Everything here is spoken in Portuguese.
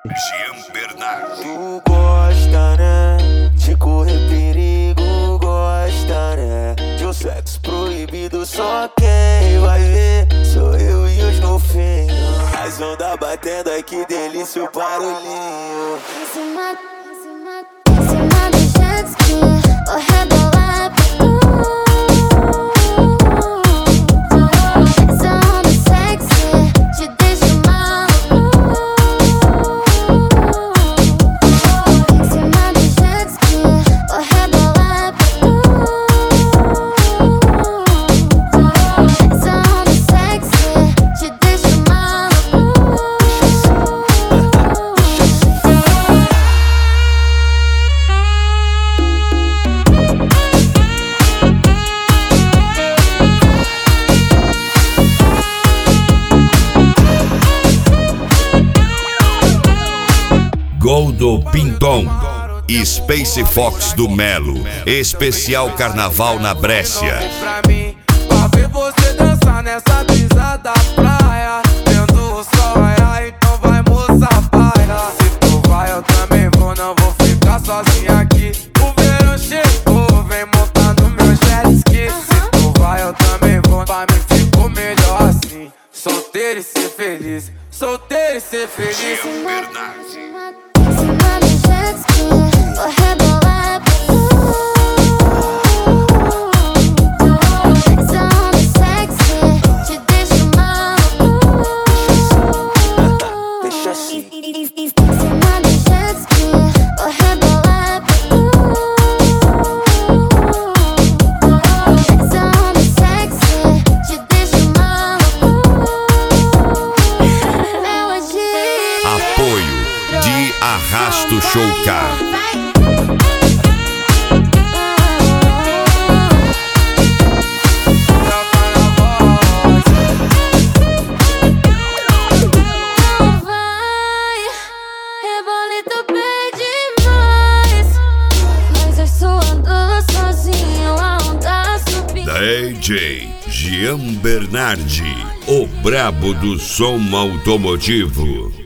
Jean Bernardi. Tu gosta, né? De correr perigo, gosta, né? De um sexo proibido, só quem vai ver sou eu e os novinhos. As ondas batendo, ai que delícia o barulhinho. Em cima do jet ski, vou rebolar pra tu. Essa onda sexy te deixa maluco. Em cima do jet ski, vou rebolar pra tu. Essa onda sexy te deixa maluco. Gol do Pinton. Space Fox do Melo. Especial Carnaval na Brécia. Pra mim, pra ver você dançar nessa brisa da praia, vendo o sol raiar, então vai moça paia. Se tu vai eu também vou, não vou ficar sozinha aqui. O verão chegou, vem montar no meu jet ski. Se tu vai eu também vou, pra mim ficou melhor assim. Solteiro e ser feliz, solteiro e ser feliz. Jean Bernardi. Em cima do jet ski, vou rebolar pra tu. Essa onda sexy te deixa maluco. Deixa assim. Em cima do jet ski, vou rebolar pra tu. Essa onda sexy te deixa maluco. Melodia. Apoio de Arrasto Show Car. Não vai, rebolito pede mais. Mas eu só ando sozinho, a onda subir. DJ Jean Bernardi, o brabo do som automotivo.